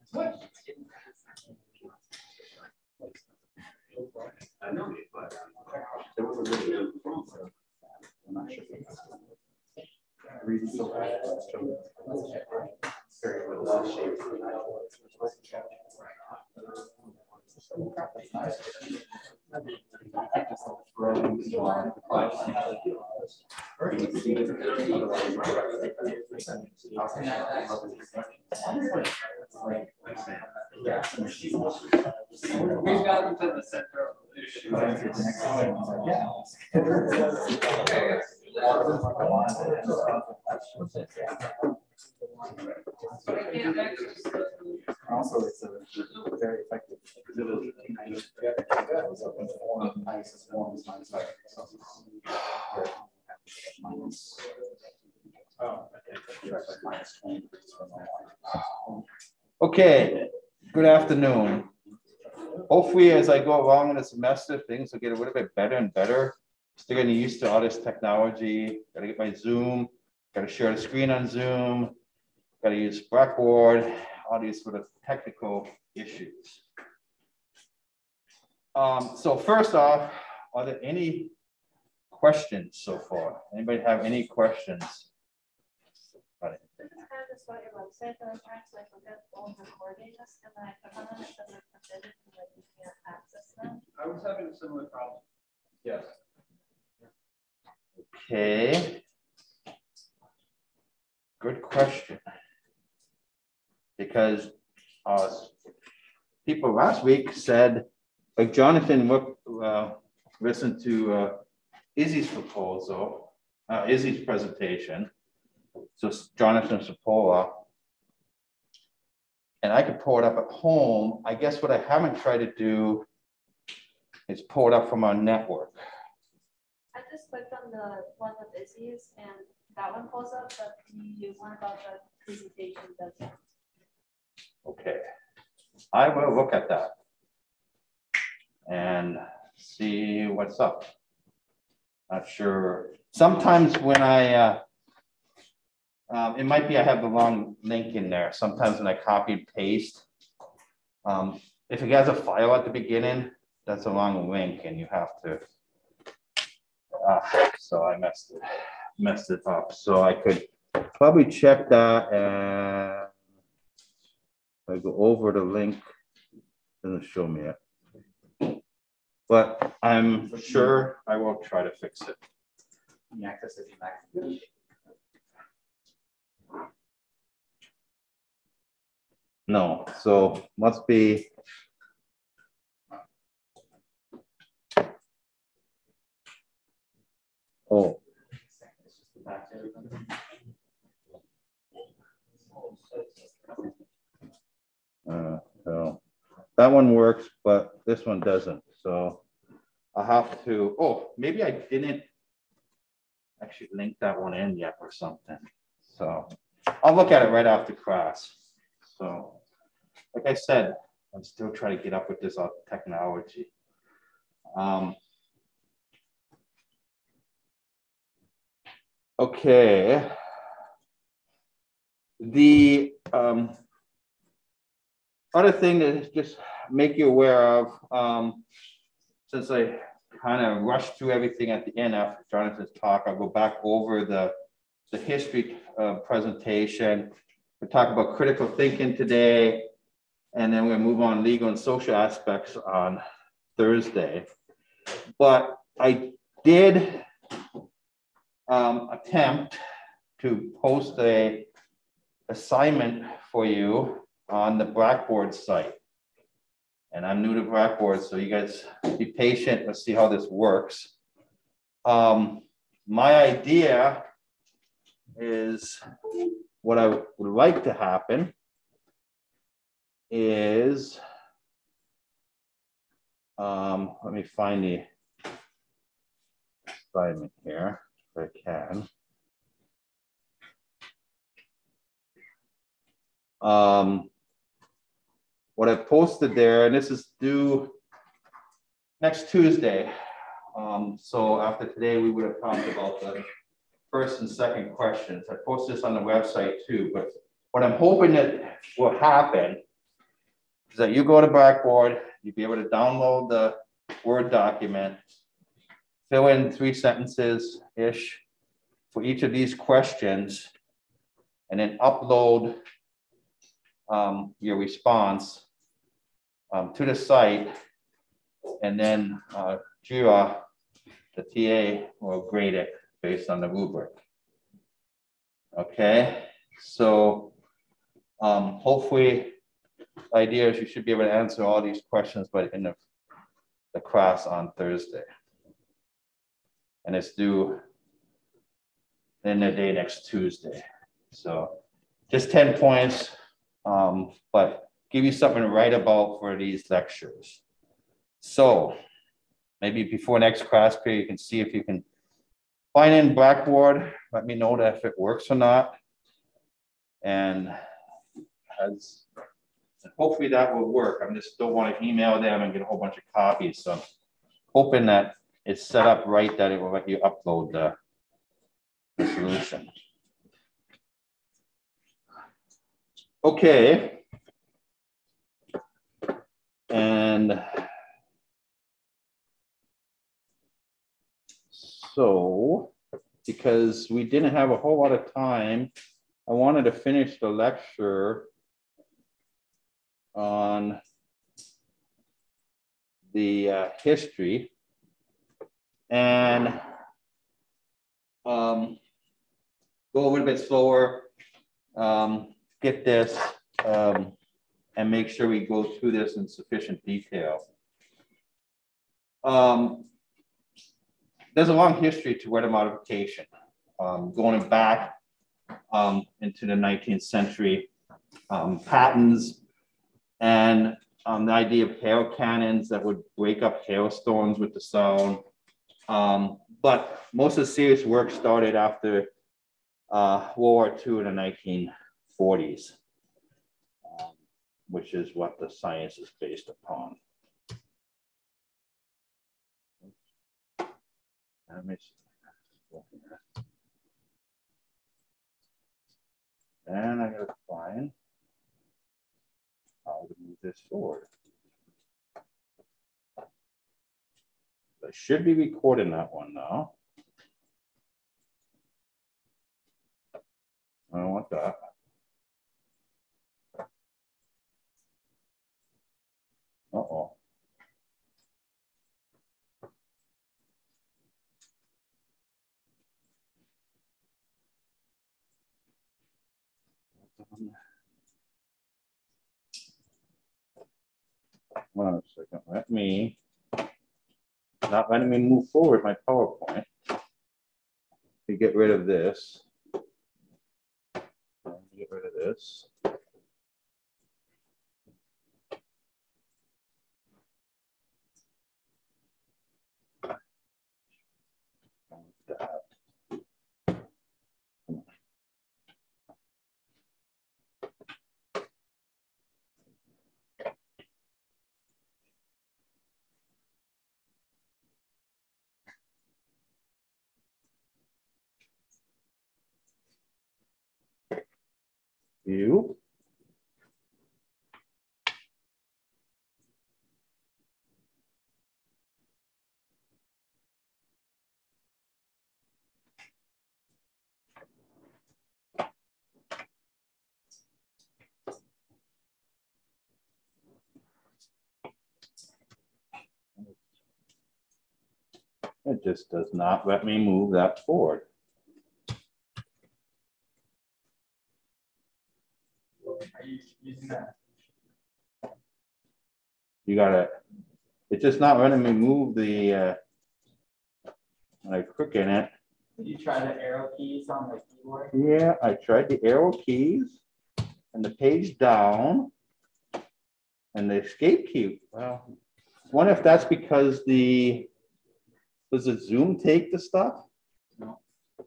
I know, but there was a video. I'm not sure. Reading so bad. Very well shaped. We've gotten to the center of the issue. Also, it's a very effective. Okay, good afternoon. Hopefully, as I go along in the semester, things will get a little bit better and better. Still getting used to all this technology. Got to get my Zoom. Got to share the screen on Zoom. Got to use Blackboard. All these sort of technical issues. So first off, are there any questions so far? Anybody have any questions? I just got your website, but I'm trying to like look at old recordings and I found that they're forbidden and like you can't access them. I was having a similar problem. Yes. Okay. Good question. Because people last week said, like Jonathan listened to Izzy's proposal, Izzy's presentation. So Jonathan Sapola. And I could pull it up at home. I guess what I haven't tried to do is pull it up from our network. I just clicked on the one with Izzy's and that one pulls up, but the one about the presentation doesn't. Okay, I will look at that and see what's up. Not sure. Sometimes when I, it might be I have the wrong link in there. Sometimes when I copy and paste, if it has a file at the beginning, that's a wrong link and you have to, so I messed it up. So I could probably check that and if I go over the link, it doesn't show me yet. But I'm sure I will try to fix it. Can you access it from No, so must be. Oh. So that one works, but this one doesn't. So I'll have to, oh, maybe I didn't actually link that one in yet or something. So I'll look at it right after class. So like I said, I'm still trying to get up with this technology. Okay. The other thing to just make you aware of, since I kind of rushed through everything at the end after Jonathan's talk, I'll go back over the history presentation. We'll talk about critical thinking today, and then we'll move on legal and social aspects on Thursday. But I did attempt to post an assignment for you on the Blackboard site. And I'm new to Blackboard, so you guys be patient. Let's see how this works. My idea is what I would like to happen is, let me find the assignment here if I can. What I posted there, and this is due next Tuesday. So after today, we would have talked about the first and second questions. I posted this on the website too, but what I'm hoping that will happen is that you go to Blackboard, you'll be able to download the Word document, fill in 3 sentences-ish for each of these questions, and then upload your response to the site, and then JIRA, the TA, will grade it based on the rubric. Okay, so hopefully the idea is you should be able to answer all these questions by the end of the class on Thursday. And it's due in the day next Tuesday. So just 10 points, but give you something to write about for these lectures. So maybe before next class period, you can see if you can find in Blackboard. Let me know that if it works or not. And hopefully that will work. I just don't want to email them and get a whole bunch of copies. So I'm hoping that it's set up right, that it will let you upload the solution. Okay. And so, because we didn't have a whole lot of time, I wanted to finish the lecture on the history and go a little bit slower, get this, and make sure we go through this in sufficient detail. There's a long history to weather modification, going back into the 19th century, patents and the idea of hail cannons that would break up hailstones with the sound. But most of the serious work started after World War II in the 1940s, which is what the science is based upon. Let me see. And I gotta find how to move this forward. I should be recording that one now. I don't want that. Uh-oh. Hold on a second. Not letting me move forward my PowerPoint. To get rid of this. Get rid of this. That. You. It just does not let me move that forward. Are you using that? You gotta, it's just not letting me move the, when I click in it. Did you try the arrow keys on the keyboard? Yeah, I tried the arrow keys and the page down and the escape key. Well, I wonder if that's because does the Zoom take the stuff? No.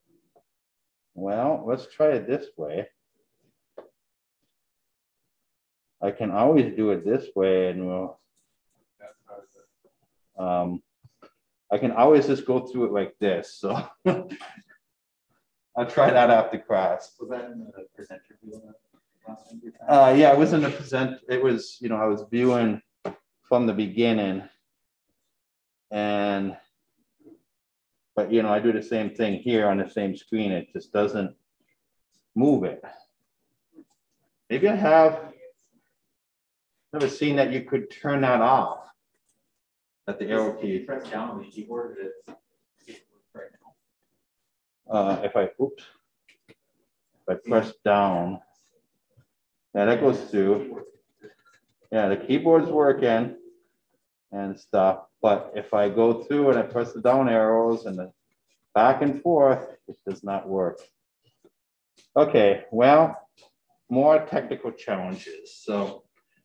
Well, let's try it this way. I can always do it this way and we'll, I can always just go through it like this. So I'll try that after class. Was that in the presenter view? Yeah, it wasn't a present. It was, I was viewing from the beginning, but I do the same thing here on the same screen. It just doesn't move it. Maybe I have never seen that you could turn that off. At the arrow key. Press down on the keyboard. If I press down, yeah, that goes through. Yeah, the keyboard's working and stuff, but if I go through and I press the down arrows and the back and forth, it does not work. Okay, well, more technical challenges. So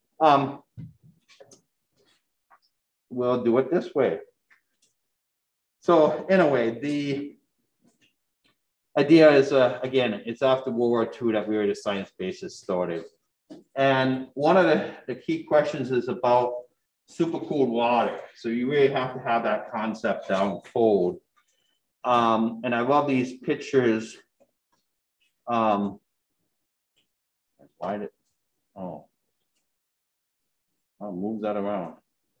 we'll do it this way. So anyway, the idea is, again, it's after World War II that we were the science basis started. And one of the key questions is about supercooled water. So you really have to have that concept down cold. And I love these pictures. Why did, oh, move that around.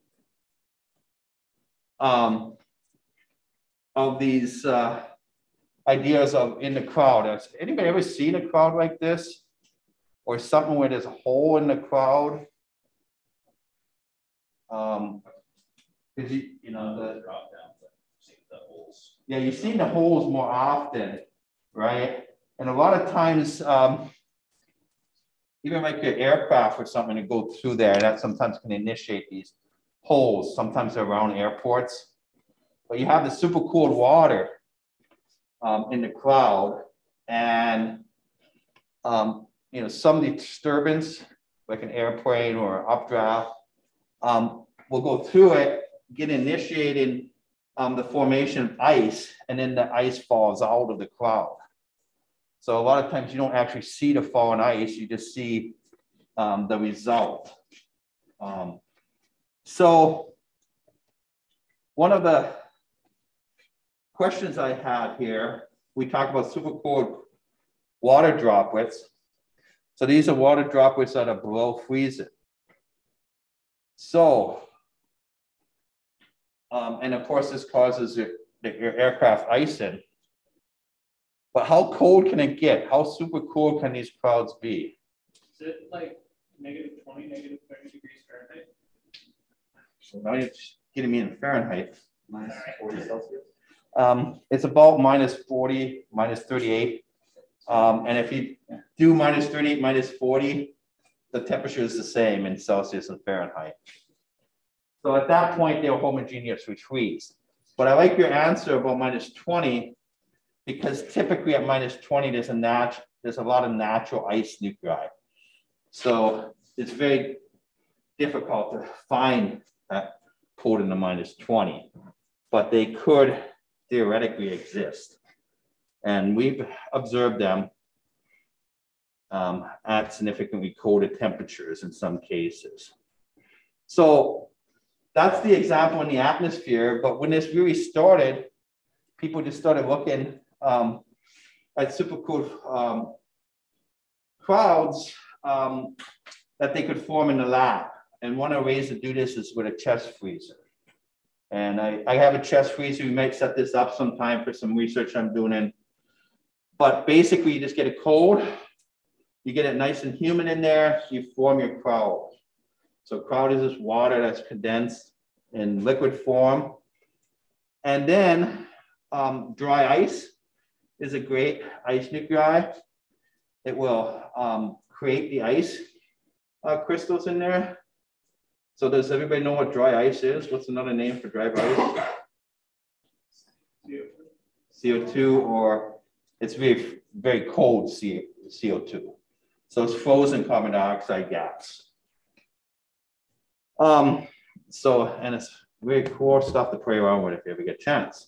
Of these ideas of in the crowd. Has anybody ever seen a crowd like this? Or something where there's a hole in the crowd? Because you know the drop down, the holes. Yeah, you've seen the holes more often, right? And a lot of times, even like your aircraft or something to go through there, that sometimes can initiate these holes. Sometimes they're around airports. But you have the supercooled water in the cloud, and some disturbance, like an airplane or updraft, will go through it, get initiated the formation of ice, and then the ice falls out of the cloud. So a lot of times you don't actually see the fallen ice, you just see the result. So one of the questions I had here, we talk about supercooled water droplets. So these are water droplets that are below freezing. So, and of course this causes your aircraft icing. But how cold can it get? How super cold can these clouds be? Is it like -20, -30 degrees Fahrenheit? So now you're getting me in Fahrenheit. -40 Celsius. It's about -40, -38. And if you do -38, -40, the temperature is the same in Celsius and Fahrenheit. So at that point, they're homogeneous, which freeze. But I like your answer about -20, because typically at -20, there's a lot of natural ice nuclei. So it's very difficult to find that cold in the -20, but they could theoretically exist. And we've observed them at significantly colder temperatures in some cases. So that's the example in the atmosphere. But when this really started, people just started looking at supercooled clouds that they could form in the lab. And one of the ways to do this is with a chest freezer. And I have a chest freezer. We might set this up sometime for some research I'm doing in. But basically, you just get it cold. You get it nice and humid in there. You form your cloud. So cloud is this water that's condensed in liquid form. And then dry ice is a great ice nuclei. It will create the ice crystals in there. So does everybody know what dry ice is? What's another name for dry ice? CO2, or it's very, very cold CO2. So it's frozen carbon dioxide gas. And it's very cool stuff to play around with if you ever get a chance.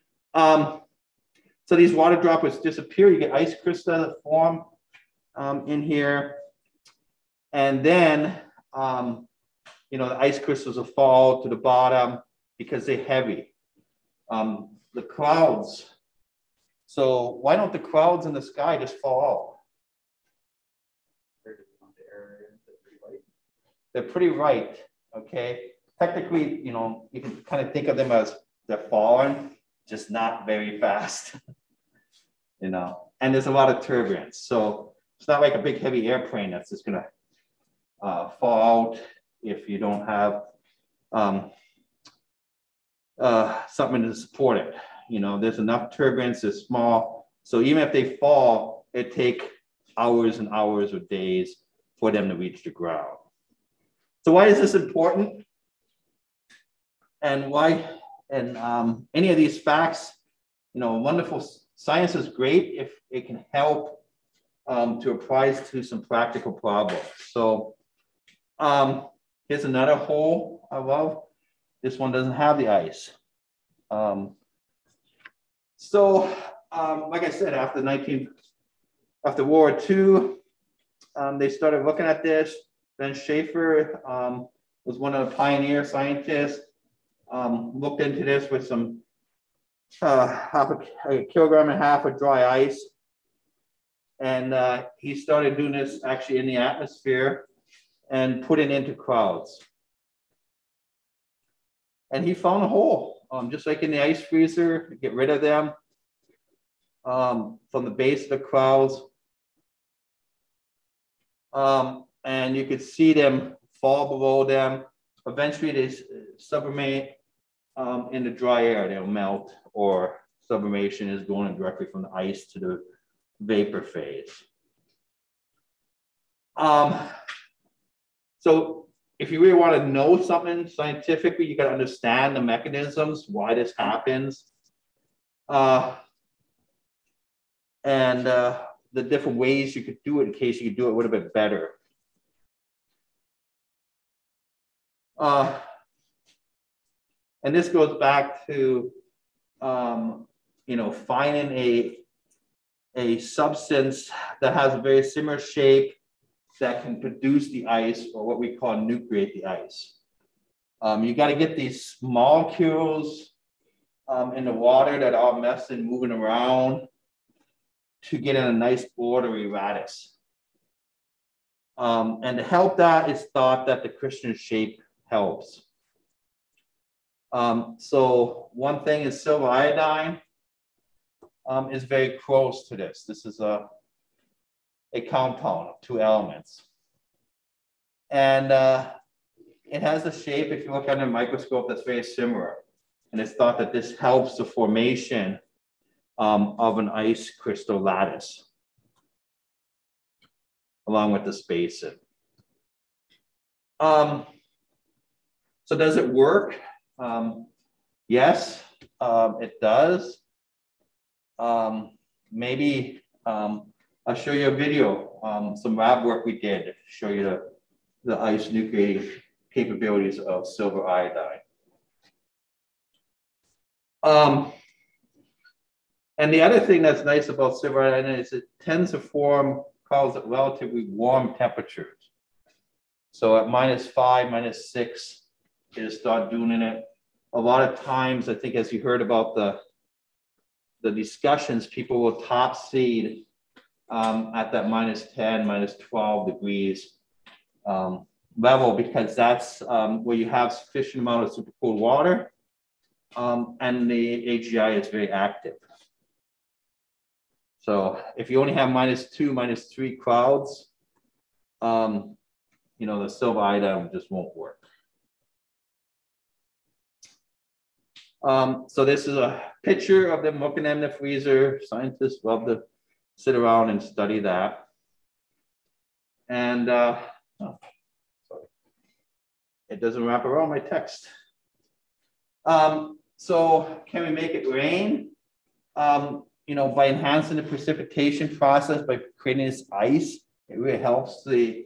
So these water droplets disappear. You get ice crystals that form in here. And then, the ice crystals will fall to the bottom because they're heavy. The clouds. So why don't the clouds in the sky just fall out? They're pretty right, okay? Technically, you know, you can kind of think of them as they're falling, just not very fast, you know? And there's a lot of turbulence. So it's not like a big heavy airplane that's just gonna fall out if you don't have something to support it. You know, there's enough turbulence, it's small. So even if they fall, it takes hours and hours or days for them to reach the ground. So why is this important? And why, and any of these facts, you know, wonderful science is great if it can help to apply to some practical problems. So here's another hole I love. This one doesn't have the ice. Like I said, after World War II, they started looking at this. Ben Schaefer was one of the pioneer scientists, looked into this with some half a kilogram and a half of dry ice. And he started doing this actually in the atmosphere and put it into clouds. And he found a hole, just like in the ice freezer, get rid of them from the base of the clouds. And you could see them fall below them. Eventually they sublimate in the dry air, they'll melt, or sublimation is going directly from the ice to the vapor phase. So if you really want to know something scientifically, you got to understand the mechanisms, why this happens, and the different ways you could do it in case you could do it a little bit better. And this goes back to, you know, finding a substance that has a very similar shape that can produce the ice, or what we call nucleate the ice. You got to get these molecules in the water that are messing, moving around to get in a nice orderly lattice. And to help that, it's thought that the crystalline shape helps. So one thing is silver iodine is very close to this. This is a compound of two elements. And it has a shape, if you look under a microscope, that's very similar. And it's thought that this helps the formation of an ice crystal lattice, along with the spacing. So does it work? Yes, it does. Maybe I'll show you a video, some lab work we did to show you the ice nucleating capabilities of silver iodine. And the other thing that's nice about silver iodine is it tends to form clouds at relatively warm temperatures. So at -5, -6, you just start doing it. A lot of times, I think as you heard about the discussions, people will top seed at that -10, -12 degrees level, because that's where you have sufficient amount of supercooled water and the AGI is very active. So if you only have -2, -3 clouds, you know, the silver iodine just won't work. So this is a picture of them looking in the freezer. Scientists love to sit around and study that. And oh, sorry, it doesn't wrap around my text. So can we make it rain? You know, by enhancing the precipitation process, by creating this ice, it really helps the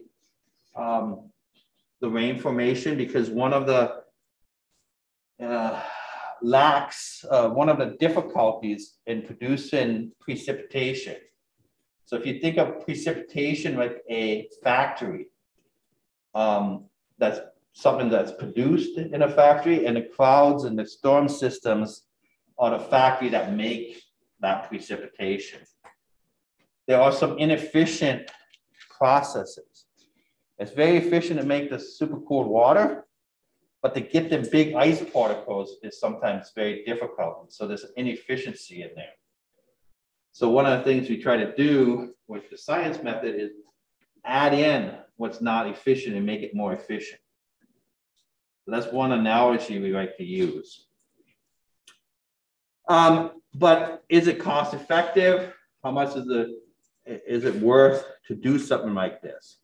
rain formation, because one of the one of the difficulties in producing precipitation. So if you think of precipitation like a factory, that's something that's produced in a factory, and the clouds and the storm systems are the factory that make that precipitation. There are some inefficient processes. It's very efficient to make the super cold water, but to get them big ice particles is sometimes very difficult. So there's an inefficiency in there. So one of the things we try to do with the science method is add in what's not efficient and make it more efficient. So that's one analogy we like to use. But is it cost effective? How much is it worth to do something like this?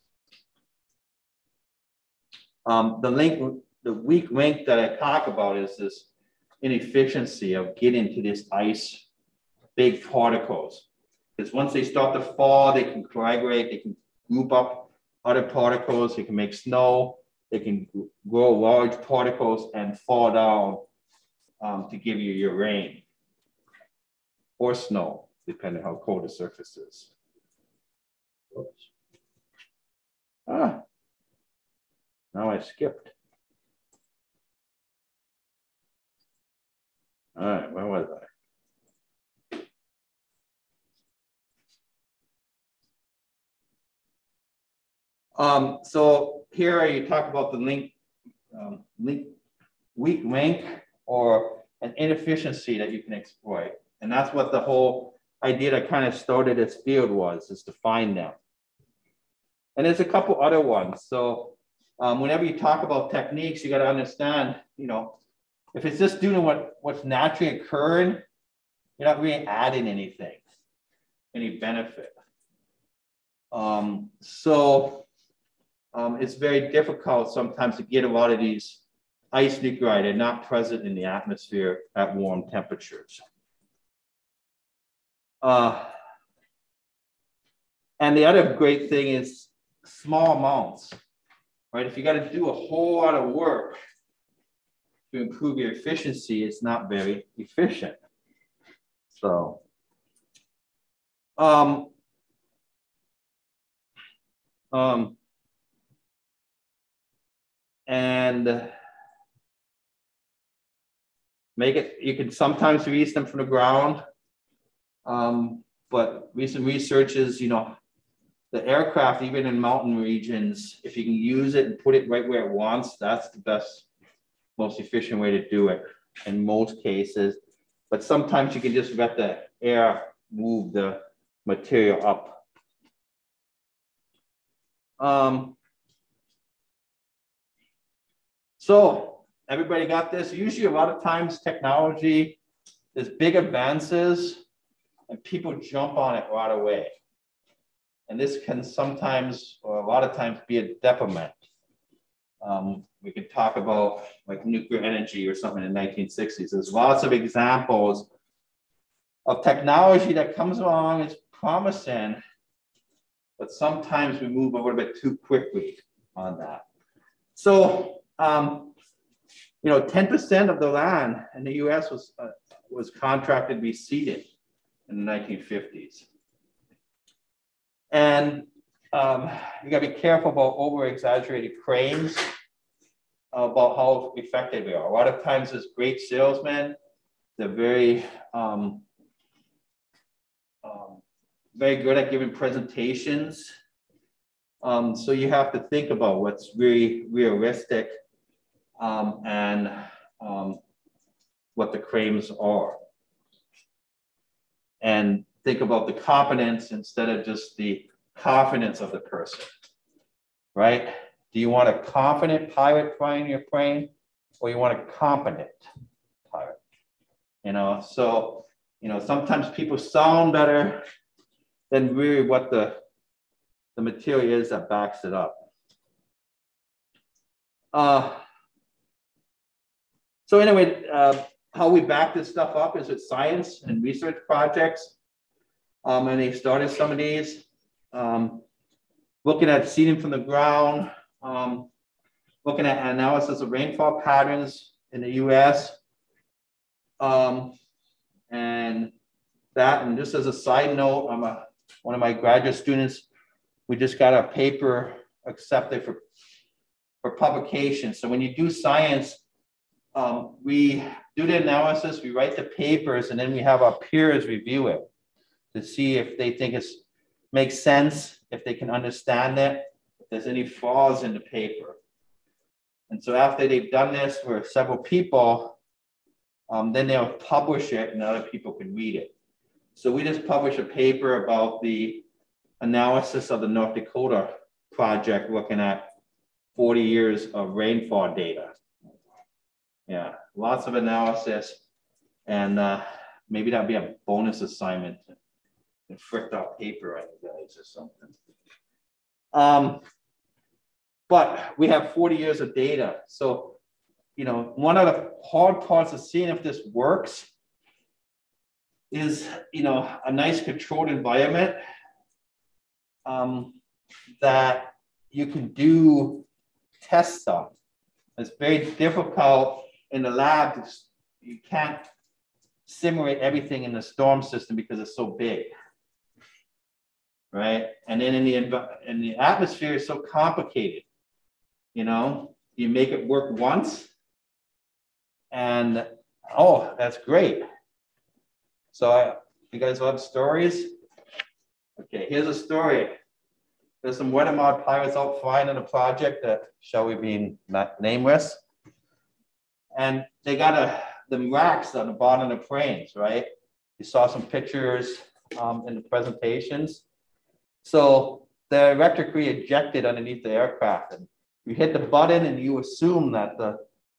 The weak link that I talk about is this inefficiency of getting to this ice, big particles. Because once they start to fall, they can coagulate, they can group up other particles, they can make snow, they can grow large particles and fall down to give you your rain or snow, depending how cold the surface is. Oops. Now I skipped. All right, where was I? So here you talk about the weak link or an inefficiency that you can exploit. And that's what the whole idea that kind of started this field was, is to find them. And there's a couple other ones. So whenever you talk about techniques, you got to understand, you know, if it's just doing what's naturally occurring, you're not really adding anything, any benefit. It's very difficult sometimes to get a lot of these ice nuclei. They're not present in the atmosphere at warm temperatures. And the other great thing is small amounts, right? If you got to do a whole lot of work to improve your efficiency, it's not very efficient. So, and make it, you can sometimes release them from the ground. But recent research is, you know, the aircraft, even in mountain regions, if you can use it and put it right where it wants, that's the best, most efficient way to do it in most cases. But sometimes you can just let the air move the material up. So everybody got this? Usually a lot of times technology, there's big advances and people jump on it right away. And this can sometimes, or a lot of times, be a detriment. We could talk about like nuclear energy or something in the 1960s. There's lots of examples of technology that comes along, is promising, but sometimes we move a little bit too quickly on that. So, you know, 10% of the land in the US was contracted to be seeded in the 1950s. And you gotta be careful about over-exaggerated claims about how effective they are. A lot of times as great salesmen, they're very, very good at giving presentations. So you have to think about what's really realistic and what the claims are. And think about the competence instead of just the confidence of the person, right? Do you want a confident pilot flying your plane, or you want a competent pilot? You know, so, you know, sometimes people sound better than really what the material is that backs it up. So anyway, how we back this stuff up is with science and research projects. And they started some of these, looking at seeding from the ground, looking at analysis of rainfall patterns in the US. And just as a side note, one of my graduate students, we just got a paper accepted for publication. So when you do science, we do the analysis, we write the papers, and then we have our peers review it to see if they think it makes sense, if they can understand it, if there's any flaws in the paper. And so after they've done this for several people, then they'll publish it and other people can read it. So we just published a paper about the analysis of the North Dakota project, looking at 40 years of rainfall data. Yeah, lots of analysis, and maybe that'd be a bonus assignment to frick out paper on you guys or something. But we have 40 years of data. So, you know, one of the hard parts of seeing if this works is, you know, a nice controlled environment that you can do test stuff. It's very difficult in the lab. You can't simulate everything in the storm system because it's so big, right? And then in the atmosphere is so complicated. You know, you make it work once, and oh, that's great. So you guys love stories? Okay, here's a story. There's some Weathermod pilots out flying in a project that shall we be nameless. And they got the racks on the bottom of the planes, right? You saw some pictures in the presentations. So they're electrically ejected underneath the aircraft. And you hit the button and you assume that the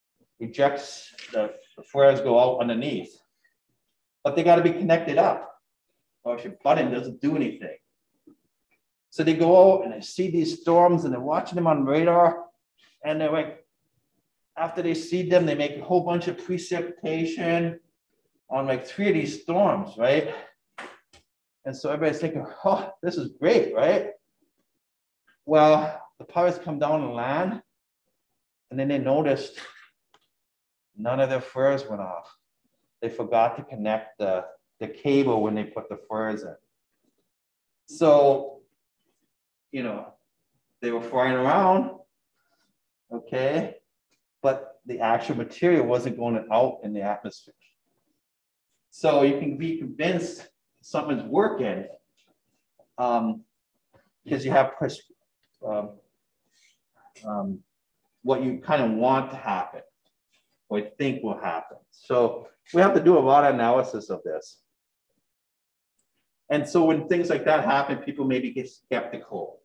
flares go out underneath. But they got to be connected up, or if your button doesn't do anything. So they go out and they see these storms and they're watching them on radar, and they're like, after they see them, they make a whole bunch of precipitation on like 3 of these storms, right? And so everybody's thinking, oh, this is great, right? Well, the pilots come down and land, and then they noticed none of their flares went off. They forgot to connect the cable when they put the flares in. So, you know, they were flying around, okay, but the actual material wasn't going out in the atmosphere. So you can be convinced something's working because you have what you kind of want to happen or think will happen. So we have to do a lot of analysis of this. And so when things like that happen, people maybe get skeptical.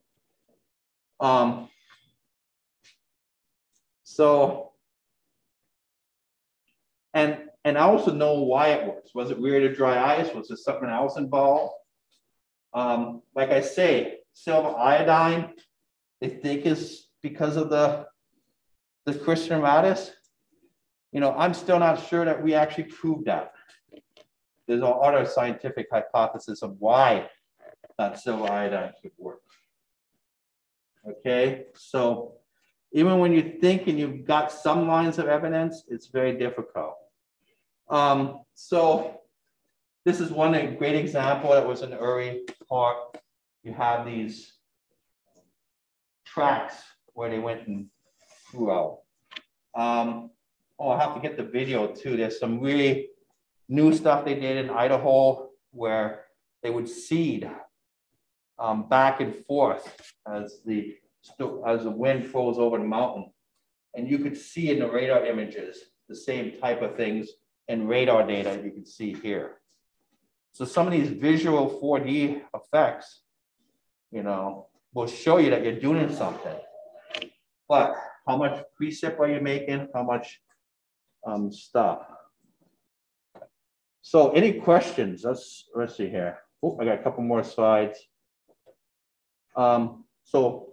And I also know why it works. Was it weird or dry ice? Was there something else involved? Like I say, silver iodine, they think is because of the Christian Radis. You know, I'm still not sure that we actually proved that. There's other scientific hypothesis of why that silver iodine could work. Okay, so even when you think and you've got some lines of evidence, it's very difficult. So this is one great example that was an early part. You have these tracks where they went and flew out. Oh, I have to get the video too. There's some really new stuff they did in Idaho where they would seed back and forth as the wind flows over the mountain. And you could see in the radar images the same type of things in radar data you can see here. So some of these visual 4D effects, you know, will show you that you're doing something. But how much precip are you making? How much stuff? So any questions? Let's see here. Oh, I got a couple more slides. So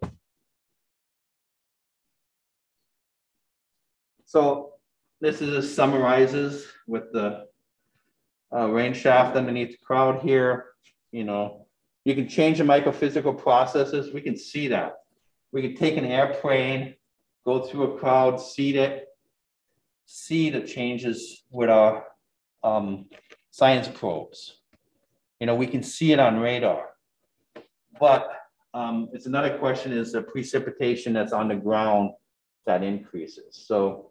this is summarizes with the rain shaft underneath the crowd here. You know, you can change the microphysical processes. We can see that. We can take an airplane, go through a crowd, seed it, see the changes with our science probes. You know, we can see it on radar. But it's another question is the precipitation that's on the ground that increases. So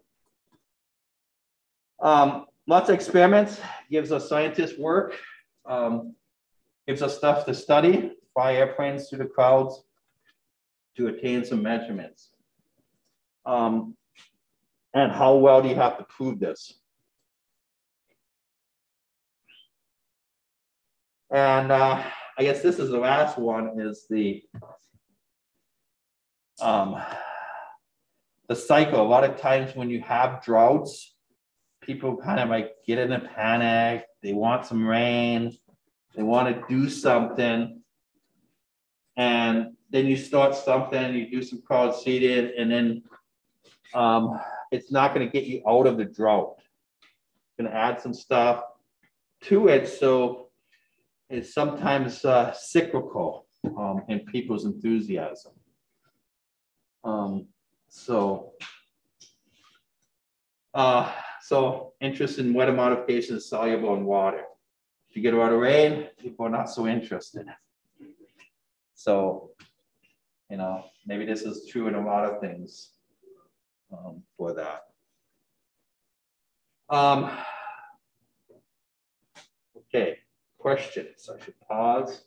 lots of experiments, gives us scientists work, gives us stuff to study, fly airplanes through the clouds. to attain some measurements. And how well do you have to prove this? And I guess this is the last one, is the cycle. A lot of times when you have droughts, people kind of like get in a panic. They want some rain. They want to do something. And then you start something, you do some crowd seeding, and then it's not going to get you out of the drought. It's going to add some stuff to it. So it's sometimes cyclical in people's enthusiasm. So interest in weather modification is soluble in water. If you get a lot of rain, people are not so interested. So, you know, maybe this is true in a lot of things for that. Okay, questions. I should pause.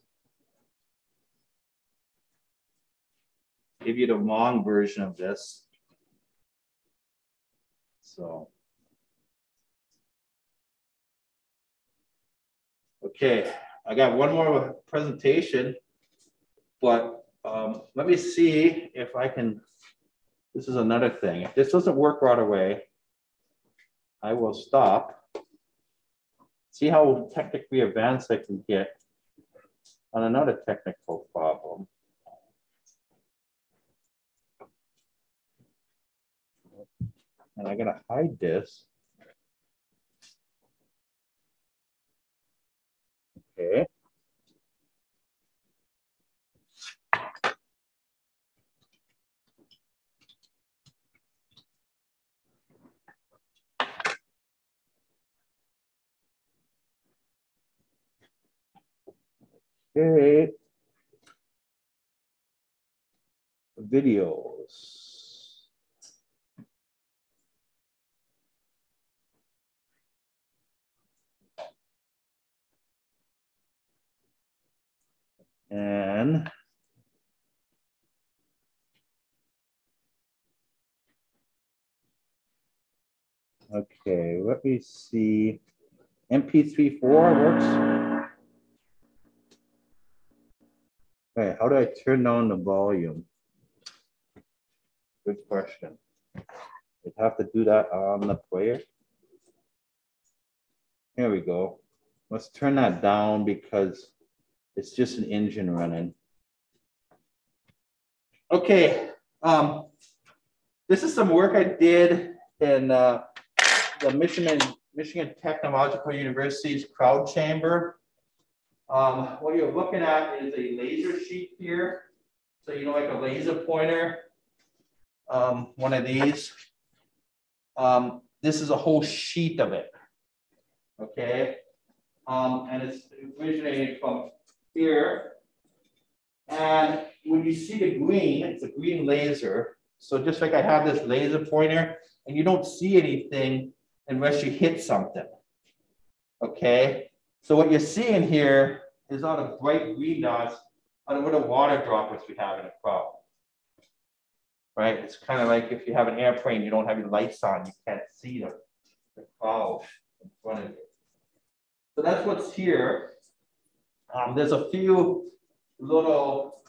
Give you the long version of this. So, okay, I got one more presentation, but let me see if I can. This is another thing. If this doesn't work right away, I will stop. See how technically advanced I can get on another technical problem. And I'm gonna hide this. Okay. Okay. Videos. And okay, let me see. MP3.4 works. Okay, how do I turn down the volume? Good question. You'd have to do that on the player. Here we go. Let's turn that down because it's just an engine running. Okay, this is some work I did in the Michigan Technological University's crowd chamber. What you're looking at is a laser sheet here. So, you know, like a laser pointer, one of these. This is a whole sheet of it, okay? And it's originating from here. And when you see the green, it's a green laser. So just like I have this laser pointer, and you don't see anything unless you hit something, okay? So what you're seeing here is all the bright green dots on the little water droplets we have in a crowd, right? It's kind of like if you have an airplane, you don't have your lights on, you can't see the cloud in front of you. So that's what's here. There's a few little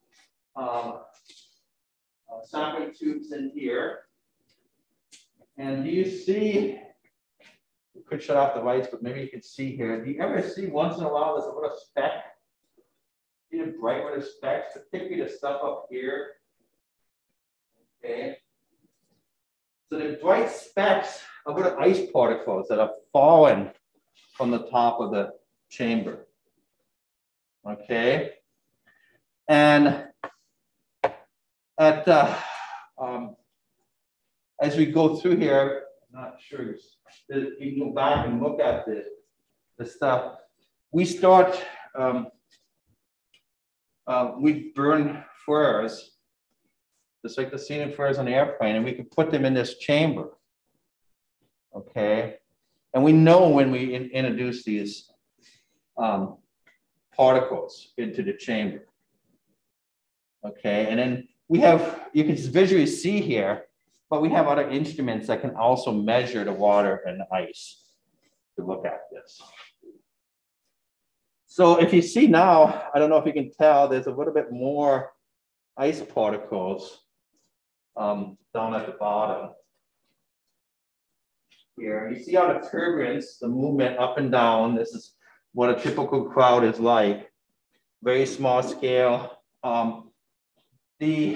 sampling tubes in here. And do you see, you could shut off the lights, but maybe you can see here. Do you ever see once in a while there's a little speck? See the bright little specks, particularly the stuff up here. Okay. So the bright specks are little ice particles that have fallen from the top of the chamber. Okay. And at as we go through here, I'm not sure you can go back and look at the stuff. We start, we burn furs, just like the ceiling furs on the airplane, and we can put them in this chamber. Okay. And we know when we introduce these particles into the chamber. Okay. And then we have, you can visually see here, but we have other instruments that can also measure the water and the ice to look at this. So if you see now, I don't know if you can tell, there's a little bit more ice particles down at the bottom. Here, you see how the turbulence, the movement up and down, this is what a typical cloud is like. Very small scale. The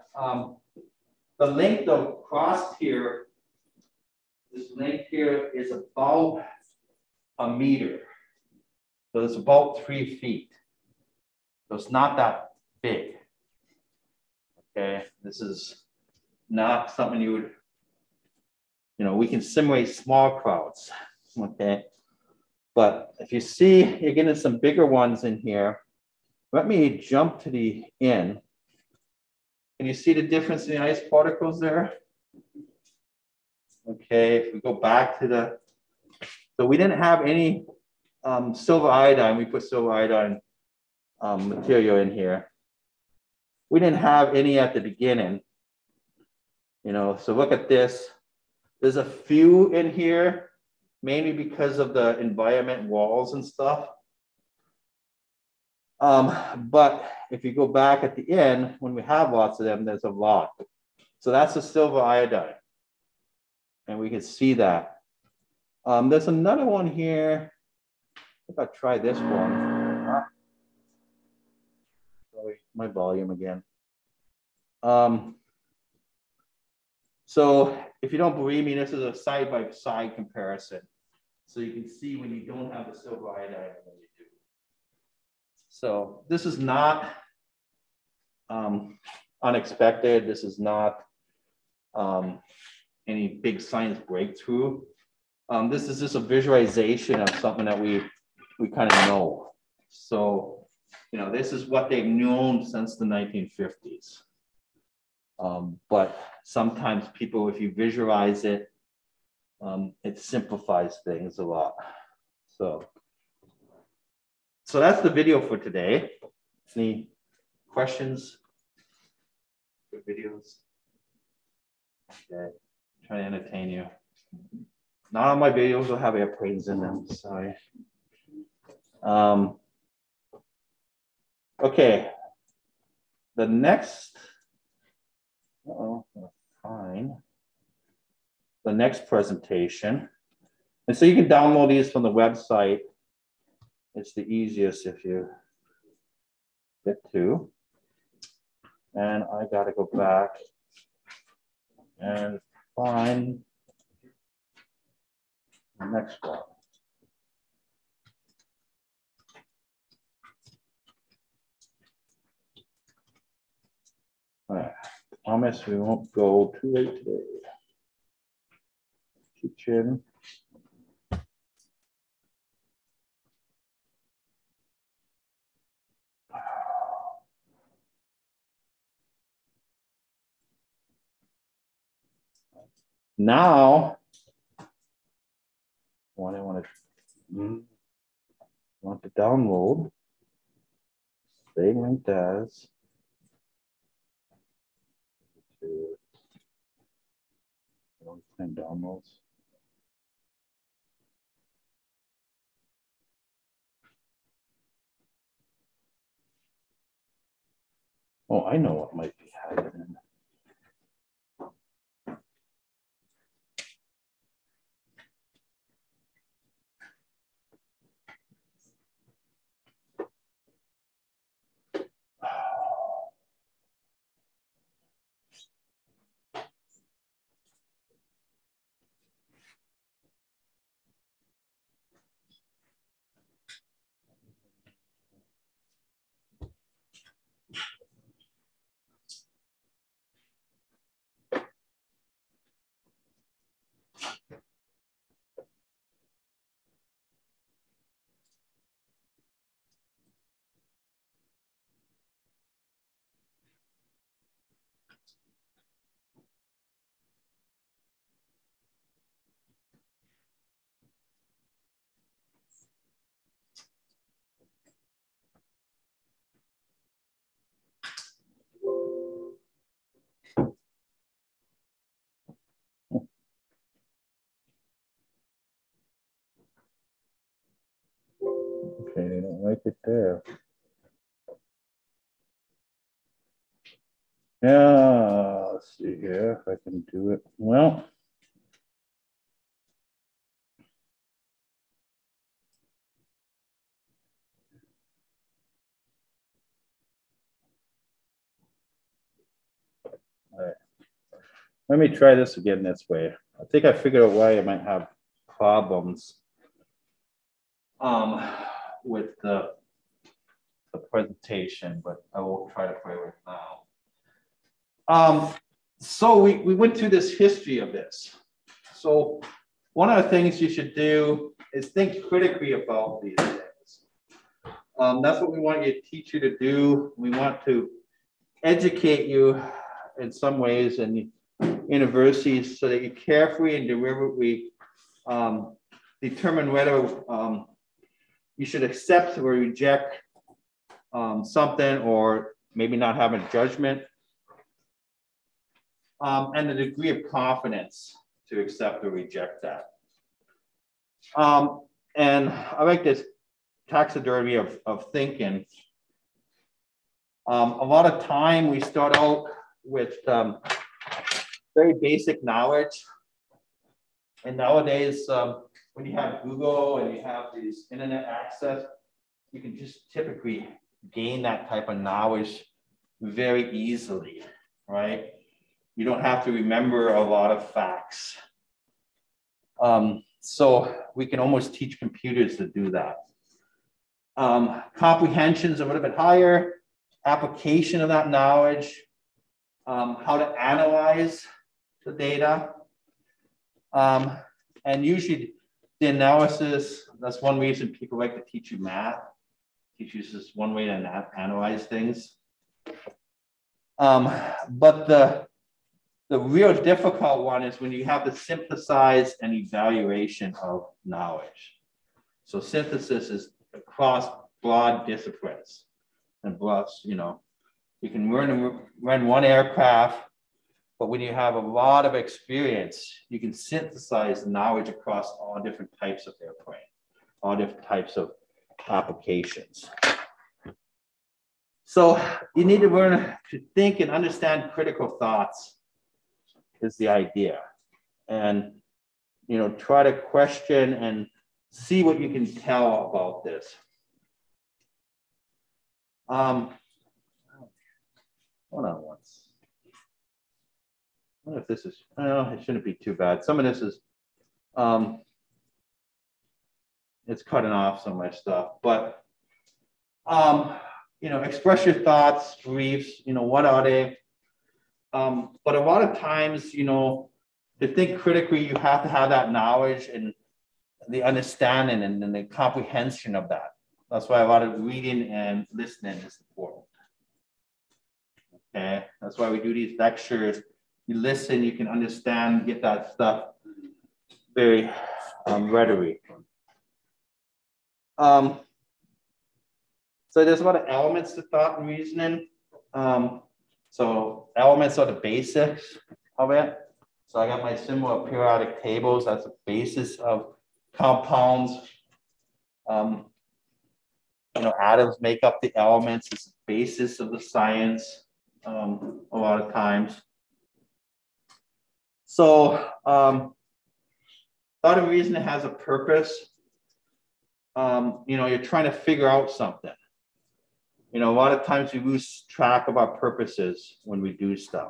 length of crust here, this length here is about a meter. So it's about 3 feet. So it's not that big. Okay, this is not something you would, we can simulate small clouds. Okay, but if you see, you're getting some bigger ones in here. Let me jump to the end. Can you see the difference in the ice particles there? Okay, if we go back to so we didn't have any silver iodine. We put silver iodine material in here. We didn't have any at the beginning. So look at this. There's a few in here, mainly because of the environment walls and stuff. But if you go back at the end, when we have lots of them, there's a lot. So that's the silver iodine. And we can see that. There's another one here. If I try this one. Sorry, my volume again. So if you don't believe me, this is a side-by-side comparison. So you can see when you don't have the silver iodine and when you do. So this is not unexpected. This is not any big science breakthrough. This is just a visualization of something that we kind of know. So, this is what they've known since the 1950s. But sometimes people, if you visualize it, it simplifies things a lot. So that's the video for today. Any questions? Good videos. Okay, try to entertain you. Not all my videos will have airplanes in them. Sorry. Okay. The next. Fine. The next presentation, and so you can download these from the website. It's the easiest if you get to. And I got to go back and find the next one. All right. Promise we won't go too late today. Kitchen. Now, what I want to download, save linked as to downloads. Oh, I know what might be happening. like it there. Yeah, let's see here if I can do it. Well, all right. Let me try this again this way. I think I figured out why I might have problems with the presentation, but I will try to play with it now. So we went through this history of this. So one of the things you should do is think critically about these things. That's what we want to teach you to do. We want to educate you in some ways in universities so that you carefully and deliberately determine whether you should accept or reject something, or maybe not have a judgment, and the degree of confidence to accept or reject that. And I like this taxidermy of thinking. A lot of time we start out with very basic knowledge. And nowadays, when you have Google and you have these internet access, you can just typically gain that type of knowledge very easily, right? You don't have to remember a lot of facts. So we can almost teach computers to do that. Comprehension's a little bit higher, application of that knowledge, how to analyze the data. And usually the analysis, that's one reason people like to teach you math. Teach you just one way to analyze things. But the real difficult one is when you have to synthesize and evaluation of knowledge. So synthesis is across broad disciplines. And plus, you know, you can run one aircraft, but when you have a lot of experience, you can synthesize knowledge across all different types of airplane, all different types of applications. So you need to learn to think and understand critical thoughts is the idea. And, you know, try to question and see what you can tell about this. Hold on once. I wonder if this is, well, it shouldn't be too bad. Some of this is, it's cutting off some of my stuff, but, you know, express your thoughts, beliefs, you know, what are they? But a lot of times, you know, to think critically, you have to have that knowledge and the understanding and the comprehension of that. That's why a lot of reading and listening is important. Okay, that's why we do these lectures. You listen, you can understand, get that stuff very readily. So there's a lot of elements to thought and reasoning. So elements are the basics of it. So I got my symbol of periodic tables. That's the basis of compounds. You know, atoms make up the elements. It's the basis of the science a lot of times. So thought and reasoning has a purpose. You know, you're trying to figure out something. You know, a lot of times we lose track of our purposes when we do stuff.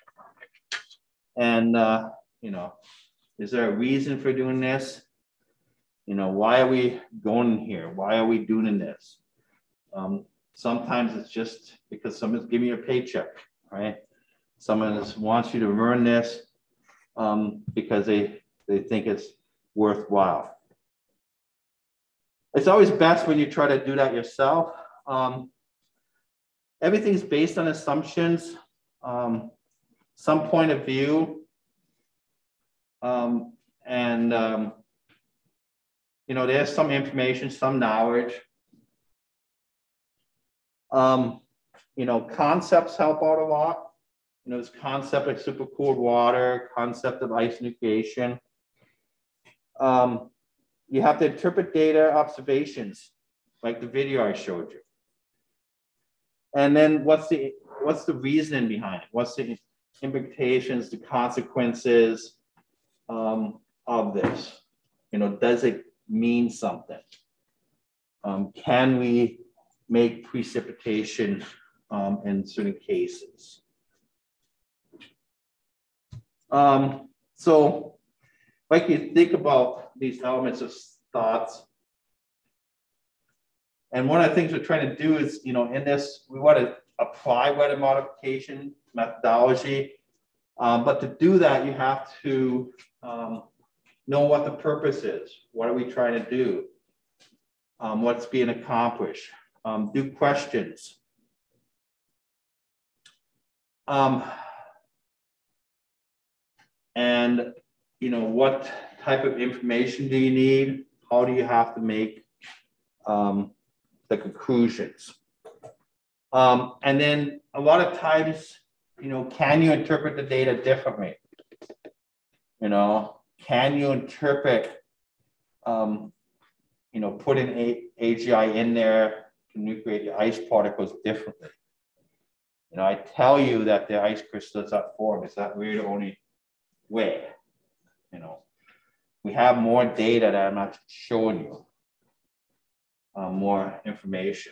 And, you know, is there a reason for doing this? You know, why are we going here? Why are we doing this? Sometimes it's just because someone's giving you a paycheck, right? Someone just wants you to learn this because they think it's worthwhile. It's always best when you try to do that yourself. Everything's based on assumptions, some point of view, you know, there's some information, some knowledge. You know, concepts help out a lot. You know, this concept like supercooled water, concept of ice nucleation. You have to interpret data, observations. like the video I showed you. And then what's the reasoning behind it? What's the implications, the consequences of this? You know, does it mean something? Can we make precipitation in certain cases? So like you think about these elements of thoughts, and one of the things we're trying to do is, you know, in this, we want to apply weather modification methodology, but to do that, you have to know what the purpose is. What are we trying to do? What's being accomplished? Do questions. And, you know, what type of information do you need? How do you have to make the conclusions? And then a lot of times, you know, can you interpret the data differently? You know, can you interpret, you know, put an AGI in there to nucleate the ice particles differently? You know, I tell you that the ice crystals are formed. Is that really the only way? You know, we have more data that I'm not showing you, more information.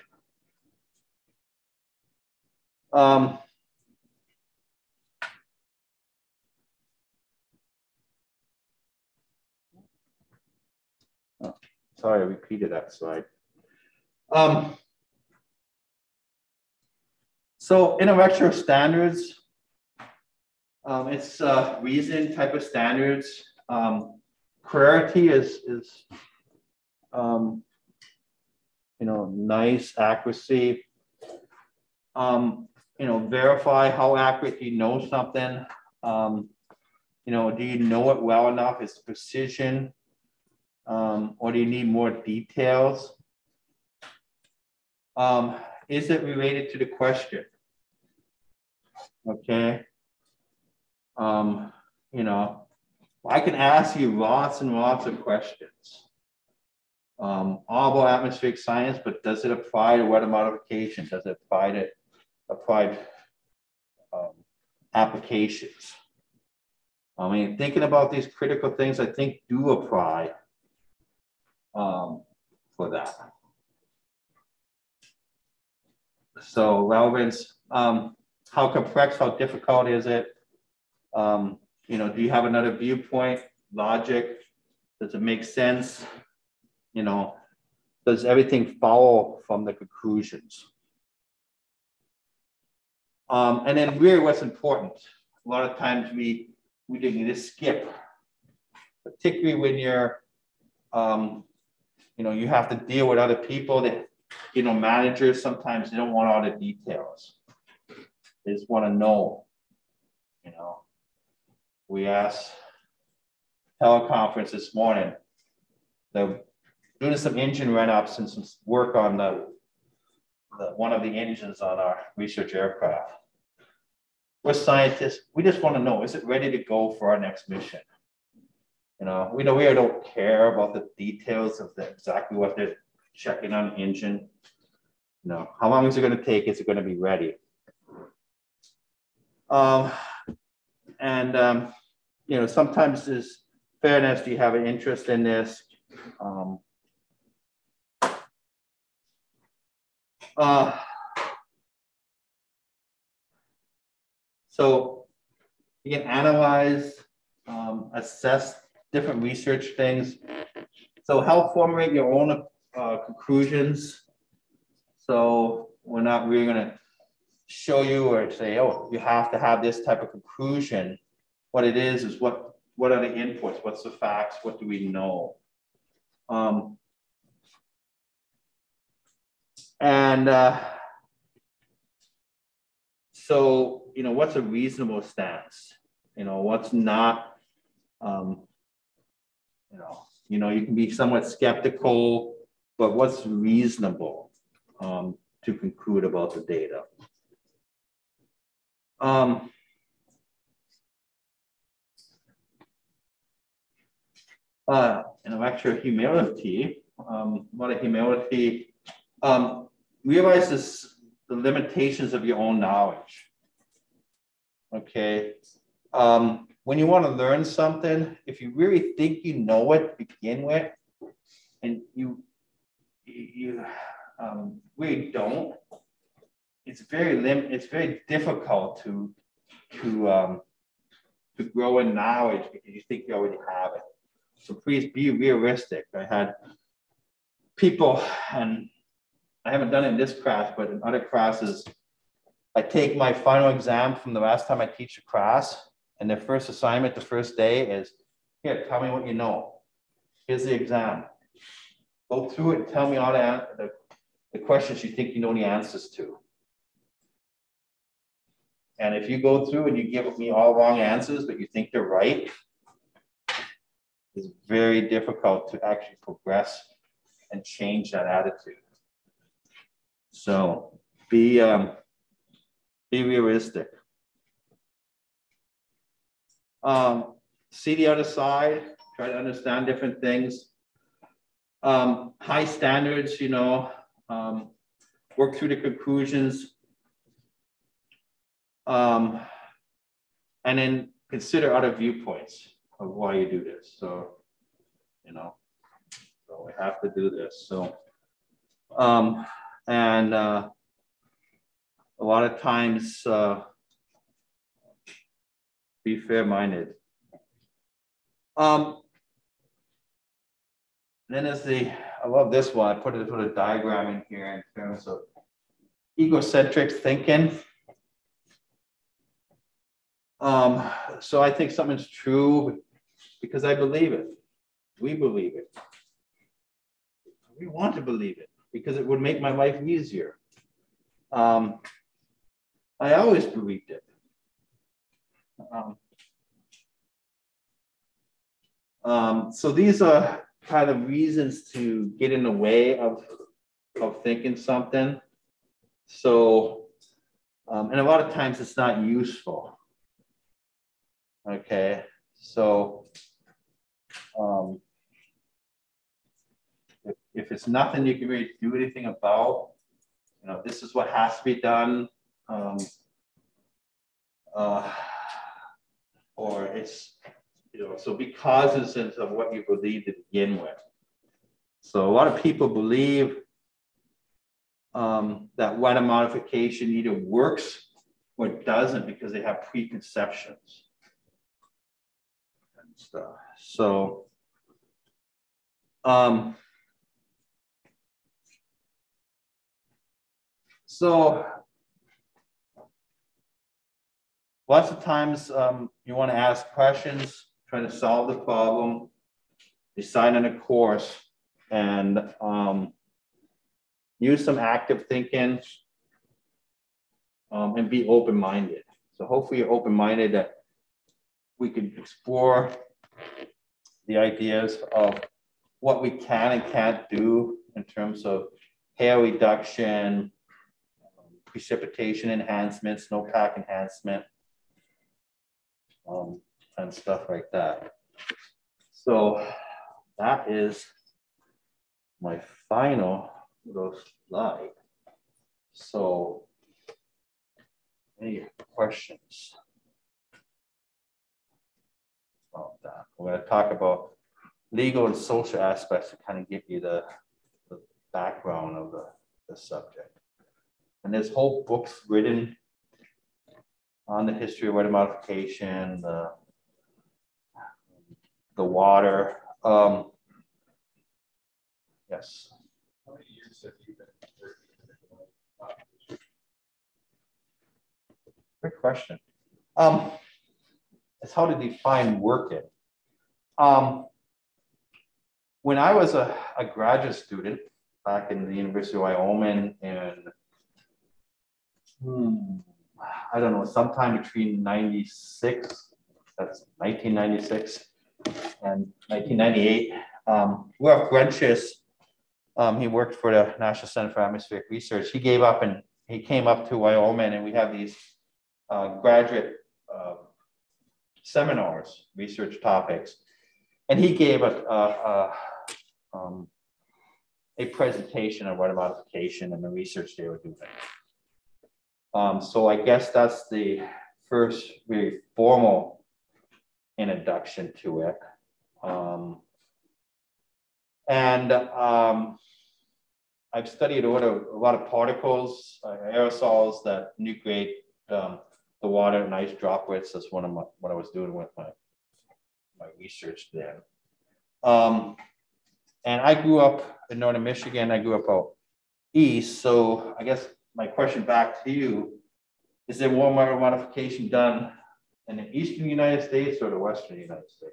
Sorry, I repeated that slide. So intellectual standards, it's reason type of standards. Clarity is you know, nice accuracy. You know, verify how accurate you know something. You know, do you know it well enough? Is precision, or do you need more details? Is it related to the question? Okay. You know, I can ask you lots and lots of questions, all about atmospheric science, but does it apply to weather modification? Does it apply to applied applications? I mean, thinking about these critical things, I think do apply for that. So relevance, how complex, how difficult is it? You know, do you have another viewpoint? Logic, does it make sense? You know, does everything follow from the conclusions? And then really what's important, a lot of times we just skip, particularly when you're, you know, you have to deal with other people that, you know, managers, sometimes they don't want all the details. They just want to know, you know. We asked teleconference this morning, they're doing some engine run-ups and some work on the one of the engines on our research aircraft. We're scientists, we just want to know, is it ready to go for our next mission? You know, we don't care about the details of exactly what they're checking on the engine. You know, how long is it going to take? Is it going to be ready? You know, sometimes there's fairness. Do you have an interest in this? So you can analyze, assess different research things. So help formulate your own conclusions. So we're not really going to show you or say, oh, you have to have this type of conclusion. What it is what are the inputs? What's the facts? What do we know? So, you know, what's a reasonable stance? You know, what's not, you know, you can be somewhat skeptical, but what's reasonable to conclude about the data? Intellectual humility, a lot of humility Realize this, the limitations of your own knowledge. Okay. When you want to learn something, if you really think you know it to begin with, and you really don't, it's very difficult to grow in knowledge because you think you already have it. So please be realistic. I had people, and I haven't done it in this class, but in other classes, I take my final exam from the last time I teach a class, and their first assignment the first day is, here, tell me what you know. Here's the exam. Go through it and tell me all the questions you think you know the answers to. And if you go through and you give me all wrong answers, but you think they're right, it's very difficult to actually progress and change that attitude. So be realistic. See the other side, try to understand different things. High standards, you know, work through the conclusions. And then consider other viewpoints of why you do this. So, you know, so we have to do this. So, and a lot of times, be fair-minded. Then there's I love this one. I put a diagram in here in terms of egocentric thinking. So I think something's true because I believe it. We believe it. We want to believe it because it would make my life easier. I always believed it. So these are kind of reasons to get in the way of thinking something. So, and a lot of times it's not useful. Okay, so if it's nothing you can really do anything about, you know, this is what has to be done, or it's, you know, so be cognizant of what you believe to begin with. So a lot of people believe that weather modification either works or it doesn't because they have preconceptions and stuff. So lots of times you want to ask questions, try to solve the problem, decide on a course, and use some active thinking and be open-minded. So hopefully you're open-minded that we can explore the ideas of what we can and can't do in terms of hail reduction, precipitation enhancement, snowpack enhancement, and stuff like that. So that is my final little slide. So any questions about that? We're going to talk about legal and social aspects to kind of give you the background of the subject. And there's whole books written on the history of weather modification, the water. Yes. How many years have you been working? Good question. It's how to define working. When I was a graduate student back in the University of Wyoming in, I don't know, sometime between 96, that's 1996, and 1998, Ralph Grenches, he worked for the National Center for Atmospheric Research. He gave up and he came up to Wyoming, and we have these graduate seminars, research topics. And he gave a presentation of water modification and the research they were doing. So I guess that's the first very formal introduction to it. I've studied a lot of particles, aerosols that nucleate the water and ice droplets. That's one of what I was doing with my research there. And I grew up in northern Michigan. I grew up out east. So I guess my question back to you, is there more water modification done in the eastern United States or the western United States?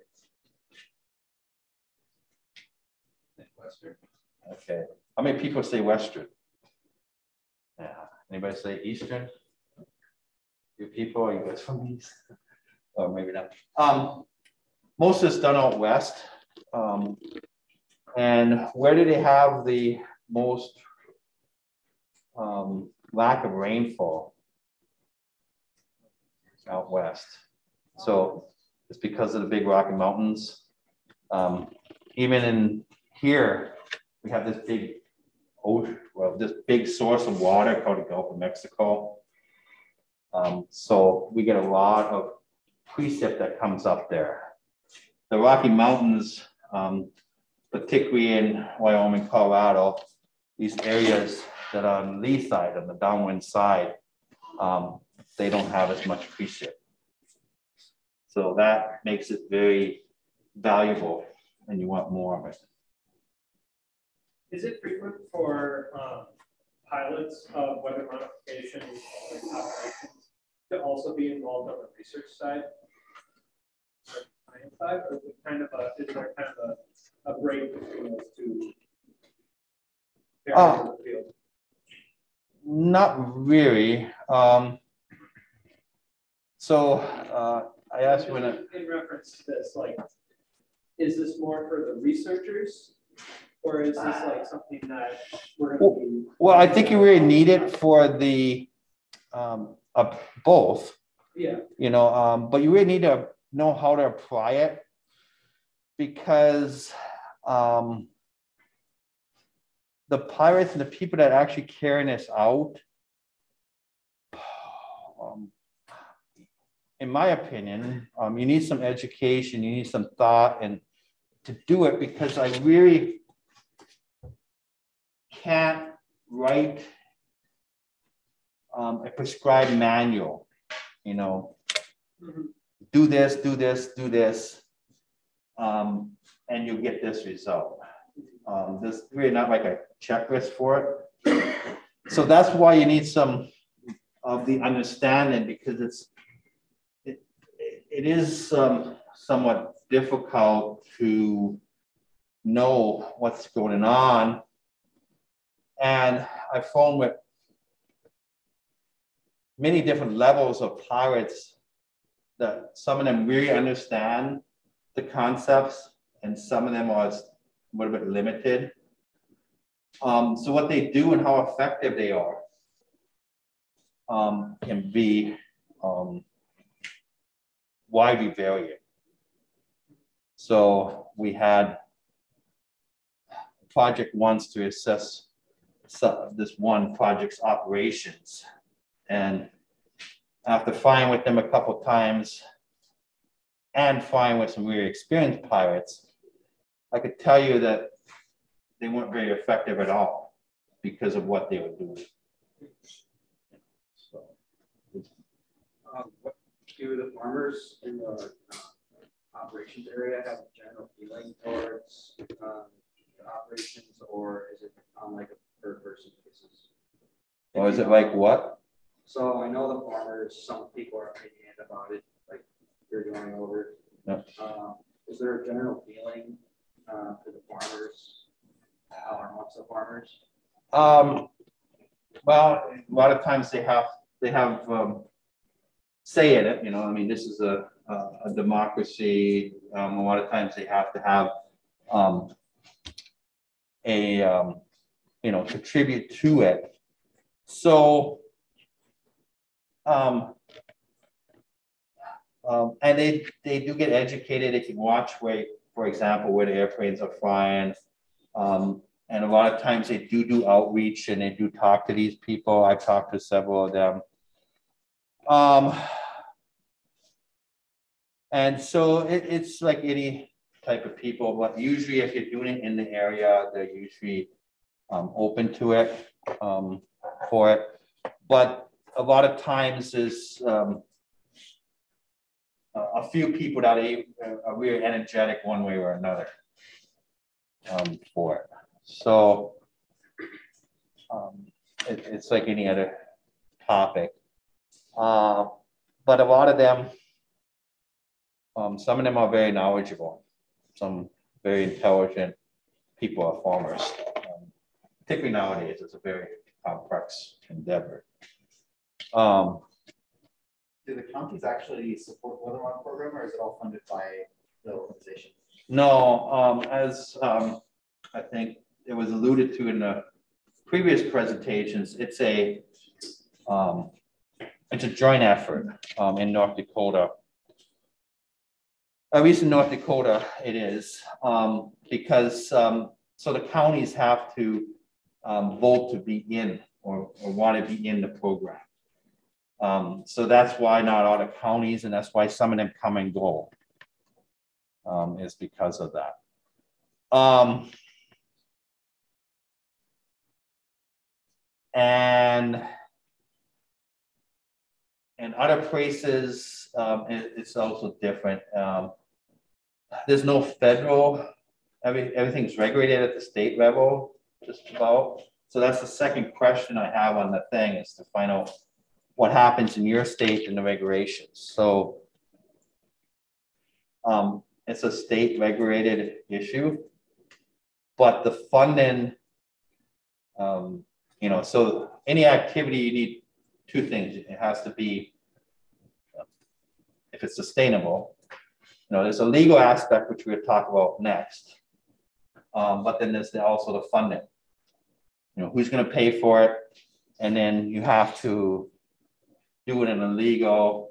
Western. Okay. How many people say western? Yeah. Anybody say eastern? You people, are you guys from the east? Or maybe not. Most of it's done out west. And where do they have the most lack of rainfall? Out west. So it's because of the big Rocky Mountains. Even in here, we have this big ocean, well, this big source of water called the Gulf of Mexico. So we get a lot of precip that comes up there. The Rocky Mountains, particularly in Wyoming, Colorado, these areas that are on the lee side, on the downwind side, they don't have as much precip. So that makes it very valuable and you want more of it. Is it frequent for pilots of weather modification like operations to also be involved on the research side? Or is it kind of is there kind of a break between those two areas of the field? Not really. I asked when in reference to this, like, is this more for the researchers, or is this like something that we're going to be? Well, I think you really need it for the both. Yeah. You know, but you really need to know how to apply it because the pirates and the people that are actually carrying this out, in my opinion, you need some education, you need some thought and to do it because I really can't write a prescribed manual, you know, do this, do this, do this, and you'll get this result. There's really not like a checklist for it. So that's why you need some of the understanding because it is somewhat difficult to know what's going on. And I found with many different levels of pirates that some of them really understand the concepts and some of them are a little bit limited. So what they do and how effective they are can be widely varied. So we had a project once to assess this one project's operations. And after flying with them a couple of times and flying with some really experienced pilots, I could tell you that they weren't very effective at all because of what they were doing. So, what do the farmers in the operations area have a general feeling towards the operations, or is it on like a per person basis? or is it like what? So I know the farmers, some people are opinionated about it, like you're going over. Yep. Is there a general feeling for the farmers or amongst the farmers? Well, a lot of times they have say in it. You know, I mean, this is a democracy. A lot of times they have to have contribute to it. So, and they do get educated. They can watch where, for example, where the airplanes are flying, And a lot of times they do outreach and they do talk to these people. I've talked to several of them. And so it's like any type of people, but usually if you're doing it in the area, they're usually open to it for it. But a lot of times there's a few people that are really energetic one way or another for it. So it's like any other topic. But a lot of them, some of them are very knowledgeable. Some very intelligent people are farmers. Particularly nowadays, it's a very complex endeavor. Do the counties actually support Weathermark program, or is it all funded by the organization? No, as I think it was alluded to in the previous presentations, it's a joint effort in North Dakota. At least in North Dakota, it is because so the counties have to vote to be in or want to be in the program. So that's why not all the counties, and that's why some of them come and go, is because of that. And other places, it's also different. There's no federal, everything's regulated at the state level, just about. So that's the second question I have on the thing, is to find out what happens in your state and the regulations. So it's a state regulated issue, but the funding, you know, so any activity, you need two things. It has to be, if it's sustainable, you know, there's a legal aspect, which we'll talk about next. But then there's also the funding. You know, who's going to pay for it? And then you have to do it in a legal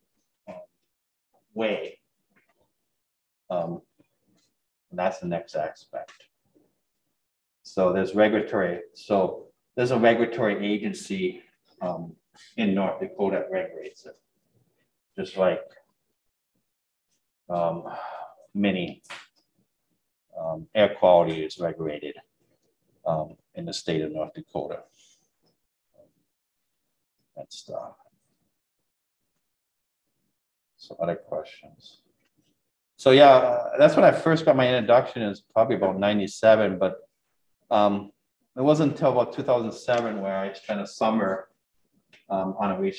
way. And that's the next aspect. So there's regulatory. So there's a regulatory agency in North Dakota that regulates it, just like many air quality is regulated in the state of North Dakota. And stuff. So other questions. So yeah, that's when I first got my introduction, is probably about 97, but it wasn't until about 2007 where I spent a summer on a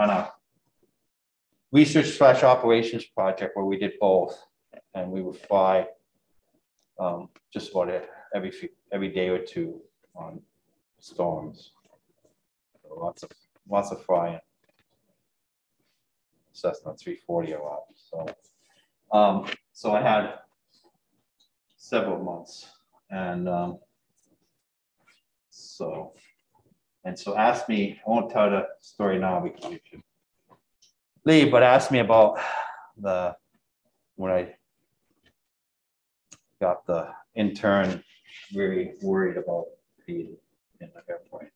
research/operations project where we did both, and we would fly just about every day or two on storms. So lots of flying. Cessna 340 a lot. So I had several months, and so ask me. I won't tell the story now because you should leave, but ask me about when I got the intern, very worried about being in the airport.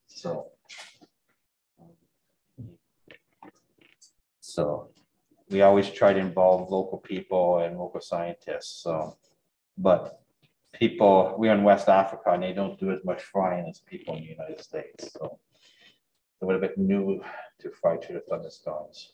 So we always try to involve local people and local scientists. But we're in West Africa and they don't do as much flying as people in the United States. So it's a little bit new to fly through the thunderstorms.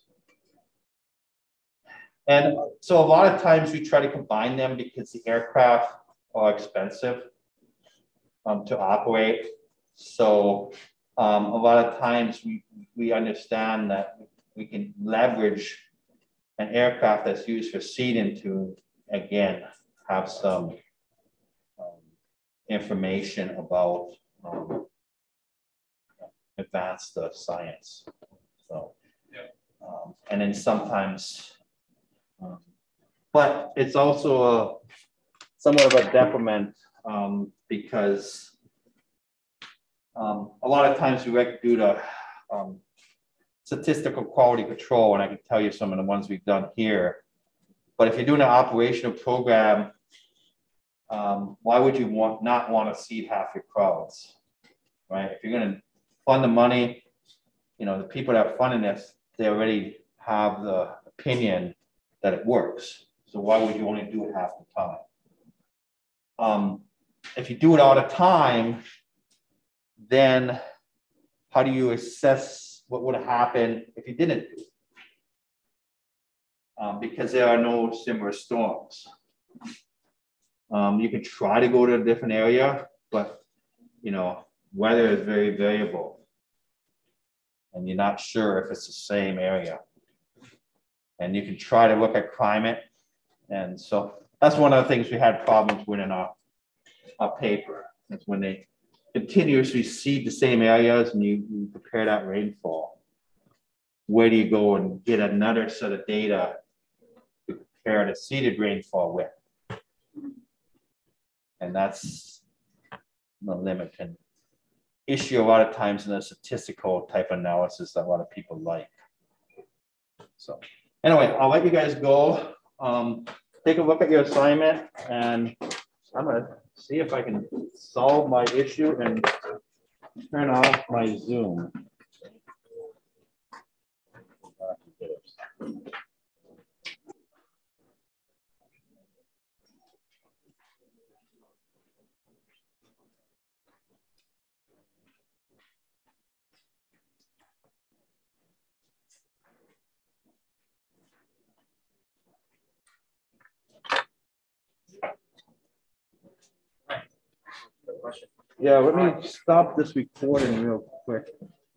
And so a lot of times we try to combine them because the aircraft are expensive to operate. So a lot of times we understand that we can leverage an aircraft that's used for seeding to, again, have some information about advance the science. So, and then sometimes, but it's also somewhat of a detriment because a lot of times we do the statistical quality control, and I can tell you some of the ones we've done here. But if you're doing an operational program why would you not want to seed half your crowds, right? If you're going to fund the money, you know, the people that are funding this, they already have the opinion that it works. So why would you only do it half the time? If you do it all the time, then how do you assess what would have happened if you didn't do it? Because there are no similar storms. You can try to go to a different area, but you know, weather is very variable. And you're not sure if it's the same area. And you can try to look at climate. And so that's one of the things we had problems with in our paper. It's when they continuously seed the same areas and you prepare that rainfall. Where do you go and get another set of data to compare the seeded rainfall with? And that's the limit and issue a lot of times in a statistical type analysis that a lot of people like. So anyway, I'll let you guys go. Take a look at your assignment, and I'm gonna see if I can solve my issue and turn off my Zoom. Yeah, let me stop this recording real quick.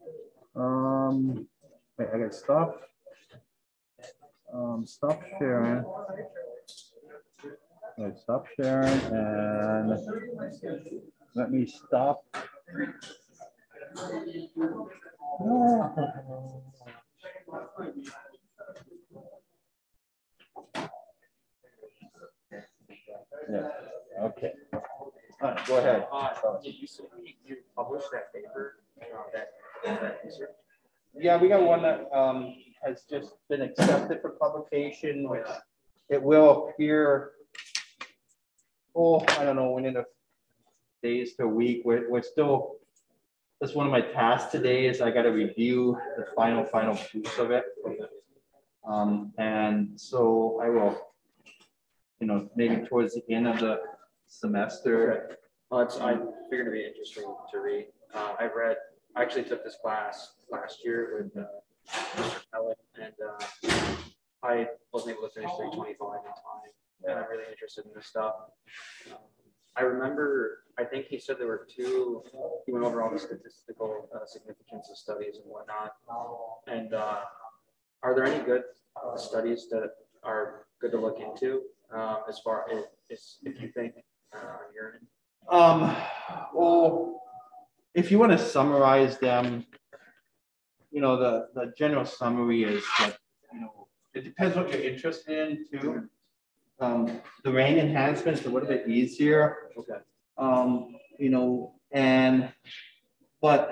Wait, I gotta stop. Stop sharing. Okay, stop sharing and let me stop. Yeah. Okay. All right, go ahead. Did you say you published that paper? That research? Yeah, we got one that has just been accepted for publication, which it will appear, I don't know, within a days to a week. We're still, that's one of my tasks today is I got to review the final piece of it. And so I will, you know, maybe towards the end of the semester. Well, I figured it'd be interesting to read. I actually took this class last year with Mr. Pellet, and I wasn't able to finish 325 in time, and I'm really interested in this stuff. I remember, I think he said there were two, he went over all the statistical significance of studies and whatnot. And are there any good studies that are good to look into as far as if you think you're in? Well, if you want to summarize them, you know, the general summary is that, you know, it depends what you're interested in too. The rain enhancements are a little bit easier. Okay. You know, but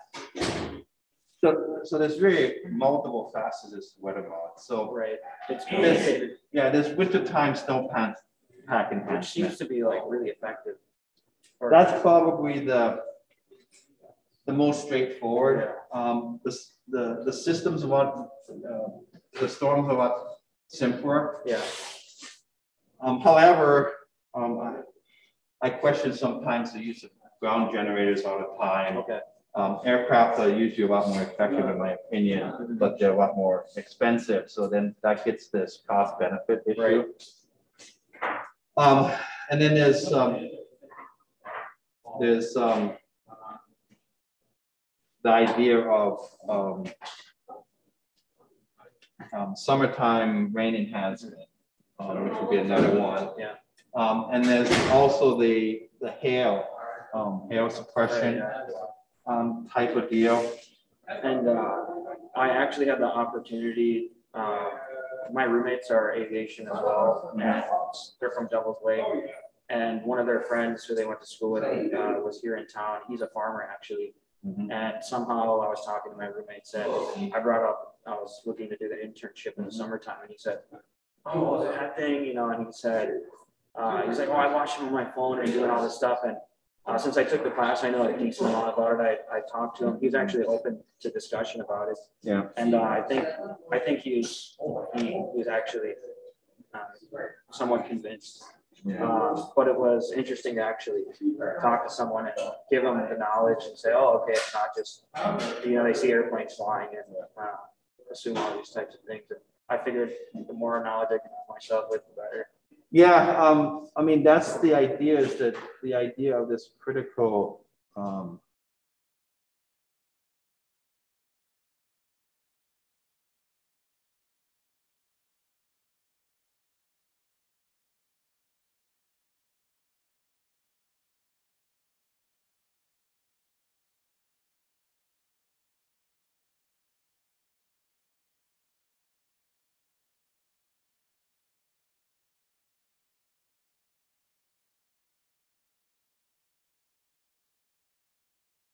so there's really multiple facets to weather model. So right, there's wintertime snowpack enhancement, which seems to be like really effective. That's probably the most straightforward. Yeah. The systems a lot, the storms are a lot simpler. Yeah. However, I question sometimes the use of ground generators all the time. Okay. Aircraft are usually a lot more effective in my opinion, but they're a lot more expensive. So then that gets this cost benefit issue. Right. And then there's the idea of summertime rain enhancement, which would be another one. Yeah. And there's also the hail suppression type of deal. And I actually had the opportunity. My roommates are aviation as well, and they're from Devil's Lake. And one of their friends who they went to school with was here in town. He's a farmer actually. Mm-hmm. And somehow I was talking to my roommate, said, I brought up, I was looking to do the internship in the summertime, and he said, oh, that thing, you know, and he said, He's like, oh, I watch him on my phone and doing all this stuff. And since I took the class, I know a decent amount about it. I talked to him. He's actually open to discussion about it. Yeah. And I think he was actually somewhat convinced. Yeah. But it was interesting to actually talk to someone and give them the knowledge and say, oh, okay, it's not just, they see airplanes flying and assume all these types of things. And I figured the more knowledge I can have myself with, the better. Yeah, I mean, that's the idea, is that the idea of this critical